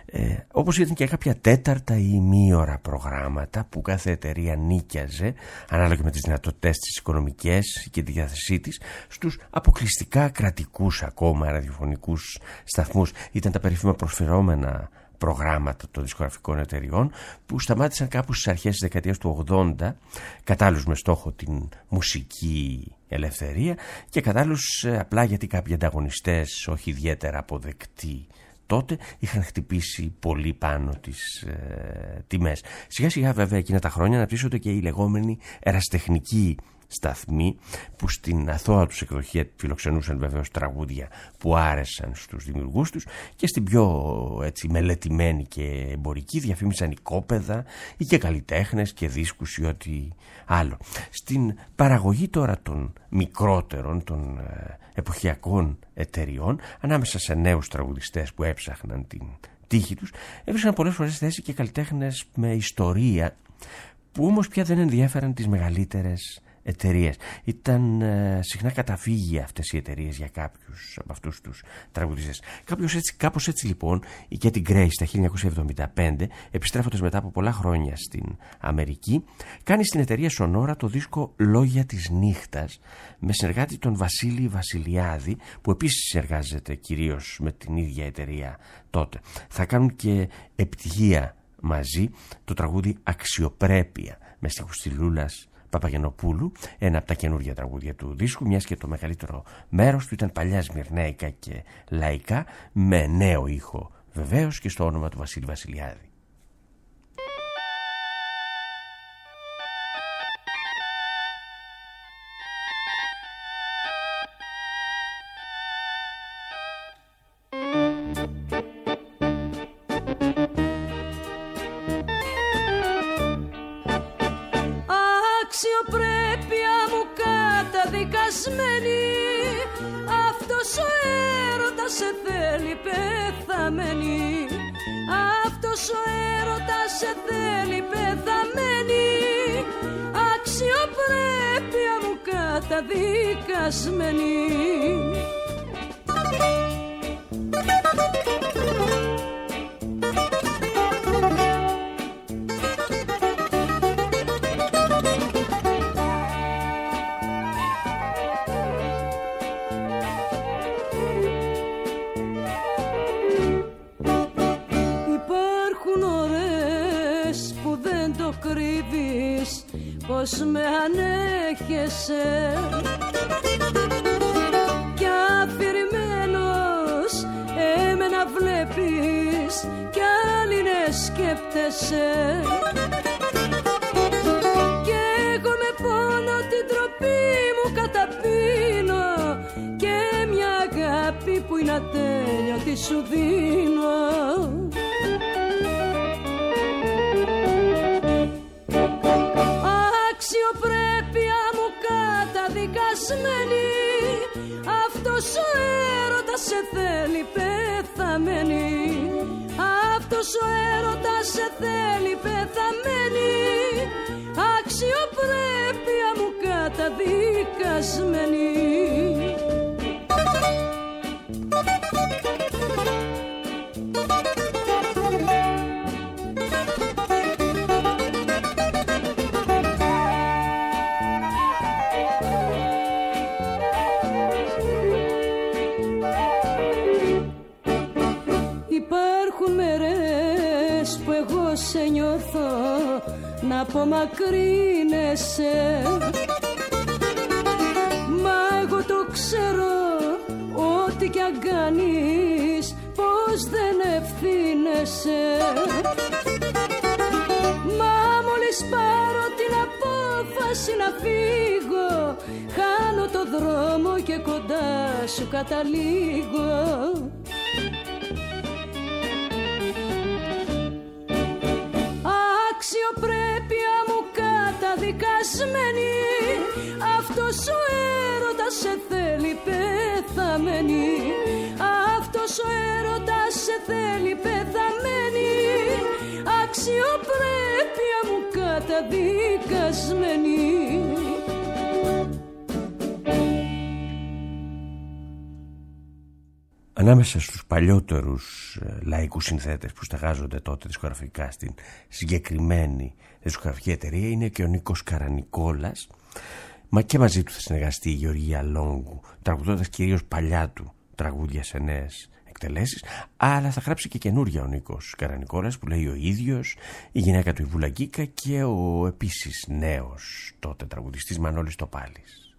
Speaker 5: όπως ήταν και κάποια τέταρτα ή μήωρα προγράμματα που κάθε εταιρεία νίκιαζε, ανάλογα με τις δυνατότητες της οικονομικές και τη διάθεσή της, στους αποκλειστικά κρατικούς ακόμα ραδιοφωνικούς σταθμούς. Ήταν τα περίφημα προσφερόμενα προγράμματα των δισκογραφικών εταιριών που σταμάτησαν κάπου στις αρχές της δεκαετίας του 80, κατάλληλους με στόχο την μουσική ελευθερία και κατάλληλους απλά γιατί κάποιοι ανταγωνιστές όχι ιδιαίτερα αποδεκτοί τότε είχαν χτυπήσει πολύ πάνω τις τιμές. Σιγά σιγά βέβαια εκείνα τα χρόνια αναπτύσσονται και οι λεγόμενοι ερασιτεχνικοί σταθμοί που στην αθώα τους εκδοχή φιλοξενούσαν βεβαίως τραγούδια που άρεσαν στους δημιουργούς τους και στην πιο έτσι μελετημένη και εμπορική διαφήμισαν οικόπεδα ή και καλλιτέχνες και δίσκους ή ό,τι άλλο. Στην παραγωγή τώρα των μικρότερων, των εποχιακών εταιριών, ανάμεσα σε νέους τραγουδιστές που έψαχναν την τύχη τους, έβρισκαν πολλές φορές θέση και καλλιτέχνες με ιστορία που όμως πια δεν ενδιέφεραν τις μεγαλύτερες εταιρείες. Ήταν συχνά καταφύγια αυτές οι εταιρείες για κάποιους από αυτούς τους τραγουδιστές. Κάπως έτσι λοιπόν η Katy Grace τα 1975, επιστρέφοντας μετά από πολλά χρόνια στην Αμερική, κάνει στην εταιρεία Sonora το δίσκο «Λόγια της νύχτας» με συνεργάτη τον Βασίλη Βασιλιάδη, που επίσης συνεργάζεται κυρίως με την ίδια εταιρεία τότε. Θα κάνουν και επιτυχία μαζί το τραγούδι «Αξιοπρέπεια» με στίχους της Λούλας Παπαγενοπούλου, ένα από τα καινούργια τραγούδια του δίσκου, μιας και το μεγαλύτερο μέρος του ήταν παλιά σμυρνέικα και λαϊκά, με νέο ήχο βεβαίως και στο όνομα του Βασίλη Βασιλιάδη.
Speaker 9: Αξιοπρέπεια μου καταδικασμένη, αυτός ο έρωτας σε θέλει πεθαμένη. Αυτός ο έρωτας σε θέλει πεθαμένη. Αξιοπρέπεια μου καταδικασμένη. Πως με ανέχεσαι κι αφηρημένος εμένα βλέπεις κι άλλη ναι σκέπτεσαι. Κι εγώ με πόνο την τροπή μου καταπίνω και μια αγάπη που είναι ατέλειωτη σου δίνω. Αξιοπρέπεια μου καταδικασμένη, αυτός ο έρωτας σε θέλει πεθαμένη. Αυτός ο έρωτας σε θέλει πεθαμένη. Αξιοπρέπεια μου καταδικασμένη. Σε νιώθω να απομακρύνεσαι, μα εγώ το ξέρω ότι κι αν κάνεις πως δεν ευθύνεσαι. Μα μόλις πάρω την απόφαση να φύγω, χάνω το δρόμο και κοντά σου καταλήγω. Αξιοπρέπεια μου καταδικασμένη, αυτός ο έρωτας σε θέλει πεθαμένη. Αυτός ο έρωτας σε θέλει πεθαμένη. Αξιοπρέπεια μου καταδικασμένη.
Speaker 5: Ανάμεσα στους παλιότερους λαϊκούς συνθέτες που στεγάζονται τότε δισκογραφικά στην συγκεκριμένη δισκογραφική εταιρεία είναι και ο Νίκος Καρανικόλας, μα και μαζί του θα συνεργαστεί η Γεωργία Λόγκου, τραγουδώντας κυρίως παλιά του τραγούδια σε νέες εκτελέσεις, αλλά θα γράψει και καινούρια ο Νίκος Καρανικόλας, που λέει ο ίδιος, η γυναίκα του η Βουλαγκίκα και ο επίσης νέος τότε τραγουδιστής Μανώλης Τοπάλης.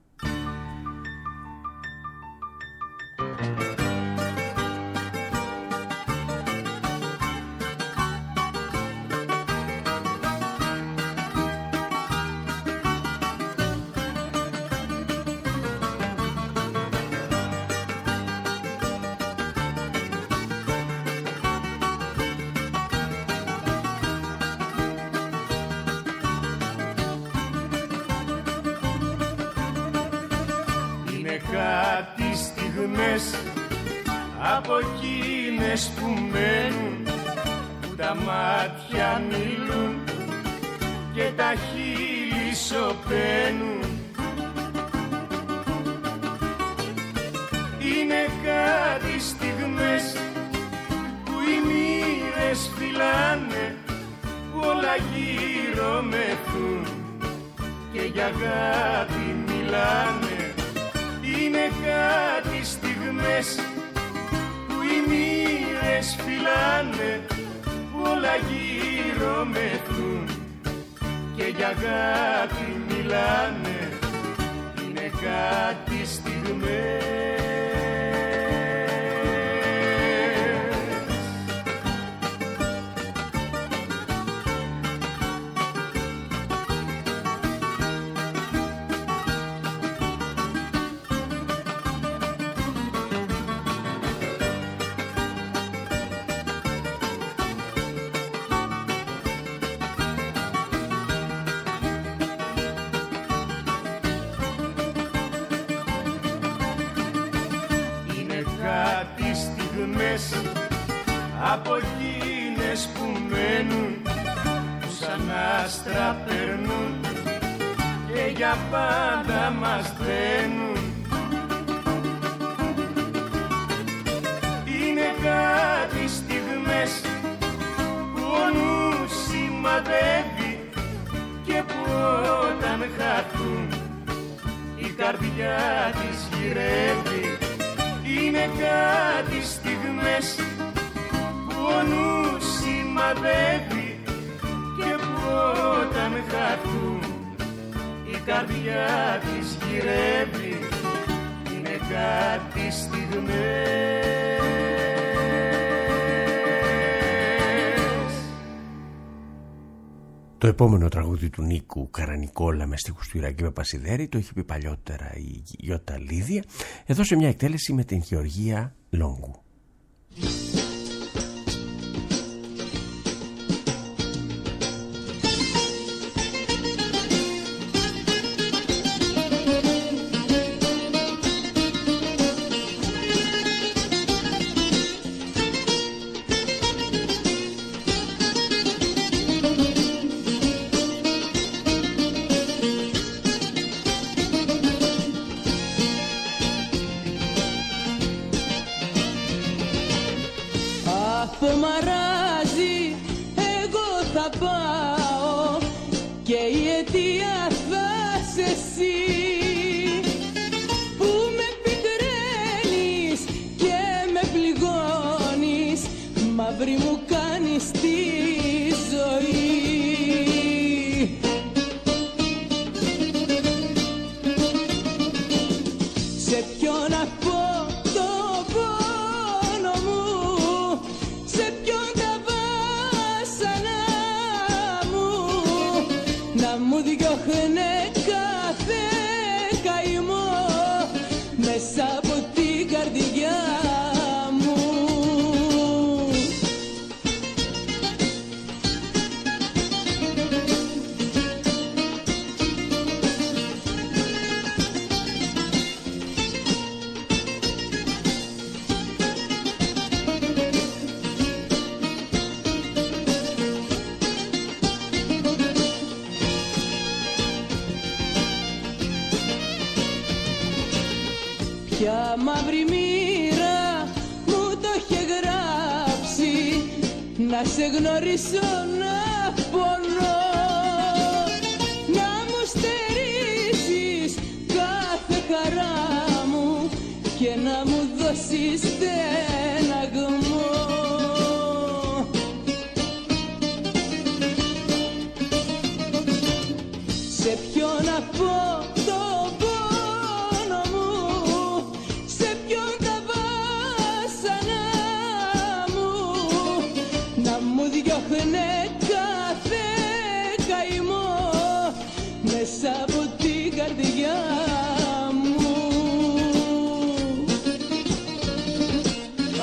Speaker 6: Κάτι στιγμές από εκείνες που μένουν, που τα μάτια μιλούν και τα χείλη σωπαίνουν. Είναι κάτι στιγμές που οι μοίρες φυλάνε, που όλα γύρω μεθούν και για αγάπη μιλάνε. Είναι κάτι στιγμές που οι μοίρες φυλάνε, που όλα γύρω μεθούν και για αγάπη μιλάνε. Είναι κάτι στιγμές. Από εκείνες που μένουν, που σαν άστρα περνούν και για πάντα μας δένουν. Είναι κάτι στιγμές που ο νους σημαδεύει και που όταν χαθούν η καρδιά της γυρεύει. Είναι κάτι στιγμές που ο νους σημαδεύει και που όταν χαθούν η καρδιά της γυρεύει. Είναι κάτι στιγμές.
Speaker 5: Το επόμενο τραγούδι του Νίκου Καρανικόλα με στίχους του Ιράκη Παπασιδέρη το έχει πει παλιότερα η Γιώτα Λίδια, εδώ σε μια εκτέλεση με την Γεωργία Λόγκου.
Speaker 9: Ποια μαύρη μοίρα μου το είχε γράψει, να σε γνωρίσω να πονώ, να μου στερήσεις κάθε χαρά μου και να μου δώσεις στεναγμό. Σε ποιον να πω κάθε καημό μέσα από την καρδιά μου.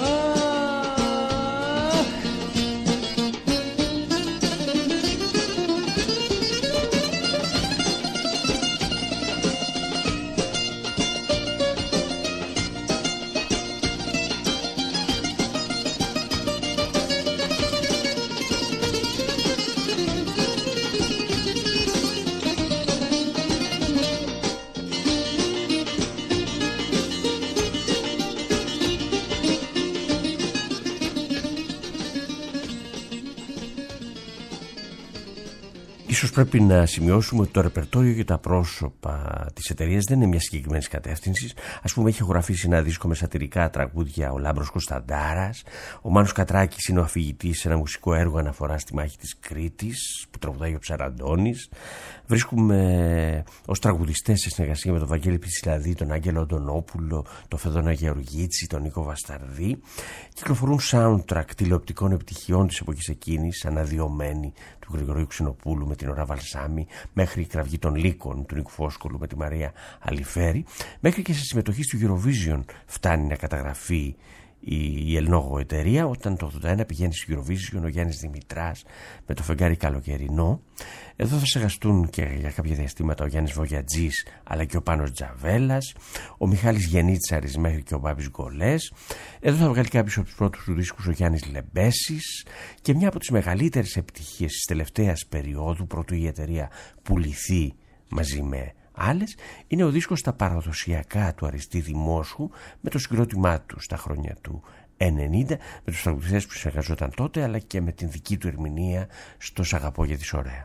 Speaker 5: Ίσως πρέπει να σημειώσουμε ότι το ρεπερτόριο για τα πρόσωπα της εταιρείας δεν είναι μια συγκεκριμένη κατεύθυνση. Ας πούμε, έχει ηχογραφήσει ένα δίσκο με σατυρικά τραγούδια ο Λάμπρος Κωνσταντάρας. Ο Μάνος Κατράκης είναι ο αφηγητής σε ένα μουσικό έργο αναφορά στη μάχη της Κρήτης που τραγουδάει ο Ψαραντώνης. Βρίσκουμε ως τραγουδιστές σε συνεργασία με τον Βαγγέλη Πιτσιλαδή, τον Άγγελο Αντωνόπουλο, τον Φεδόνα Γεωργίτση, τον Νίκο Βασταρδί. Κυκλοφορούν soundtrack τηλεοπτικών επιτυχιών της εποχής εκείνης, αναδυωμένοι του Γρηγορίου Ξινοπούλου με την Ωρα Βαλσάμι, μέχρι η Κραυγή των Λύκων του Νίκου Φόσκολου με τη Μαρία Αλιφέρη, μέχρι και σε συμμετοχή στο Eurovision φτάνει να καταγραφεί η Ελληνόγο εταιρεία, όταν το 1981 πηγαίνει στο Eurovision ο Γιάννης Δημητράς με το Φεγγάρι Καλοκαιρινό. Εδώ θα σεγαστούν και για κάποια διαστήματα ο Γιάννης Βογιατζής αλλά και ο Πάνος Τζαβέλας, ο Μιχάλης Γενίτσαρης μέχρι και ο Μπάμπης Γκολές. Εδώ θα βγάλει κάποιους από τους πρώτους του δίσκους ο Γιάννης Λεμπέσης, και μια από τις μεγαλύτερες επιτυχίες της τελευταίας περίοδου, πρωτού η εταιρεία πουληθεί μαζί με άλλες, είναι ο δίσκος στα παραδοσιακά του Αριστίδη Μόσχου με το συγκρότημά του στα χρόνια του 90, με τους τραγουδιστές που συνεργαζόταν τότε, αλλά και με την δική του ερμηνεία στο «Σ' αγαπώ γιατί είσαι ωραία».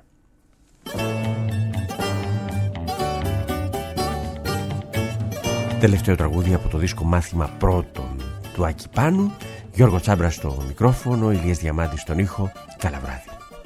Speaker 5: Τελευταίο τραγούδι από το δίσκο «Μάθημα πρώτον» του Άκη Πάνου. Γιώργο Τσάμπρα στο μικρόφωνο, Ηλίας Διαμάντης στον ήχο. Καλά βράδυ.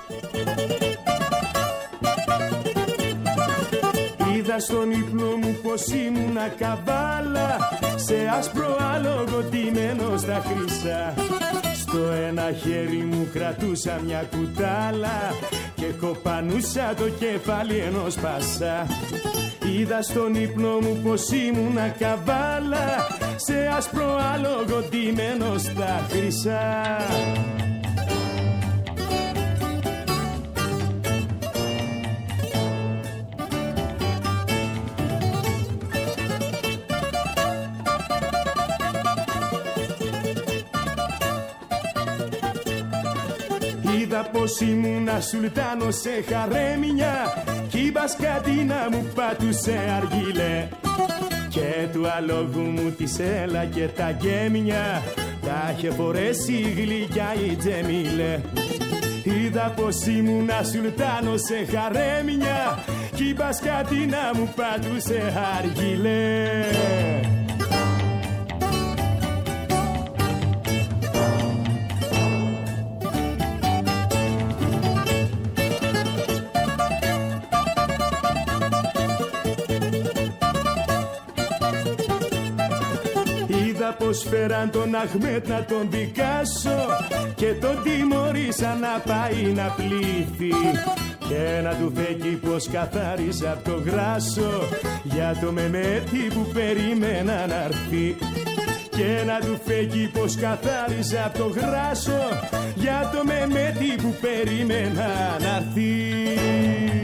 Speaker 6: Είδα στον ύπνο μου πως ήμουνα καβάλα, σε άσπρο άλογο ντυμένο στα χρυσά. Στο ένα χέρι μου κρατούσα μια κουτάλα και κοπανούσα το κεφάλι ενός πασά. Είδα στον ύπνο μου πως ήμουνα καβάλα, σε άσπρο άλογο ντυμένο στα χρυσά. Είδα πως ήμουνα σουλτάνο σε χαρέμια κι η μπασκατίνα μου πάτουσε αργύλε, και του αλόγου μου της έλα και τα γέμια τα είχε φορέσει γλυκιά η Τζεμίλε. Είδα πως ήμουνα σουλτάνο σε χαρέμια κι η μπασκατίνα μου πάτουσε αργύλε. Πως φέραν τον Αχμέτ να τον δικάσω και τον τιμωρήσα να πάει να πλήθει, και να του φέγγει πως καθάριζα απ' το γράσο για το μεμέτι που περίμενα να έρθει. Και να του φέγγει πως καθάριζα απ' το γράσο για το μεμέτι που περίμενα να έρθει.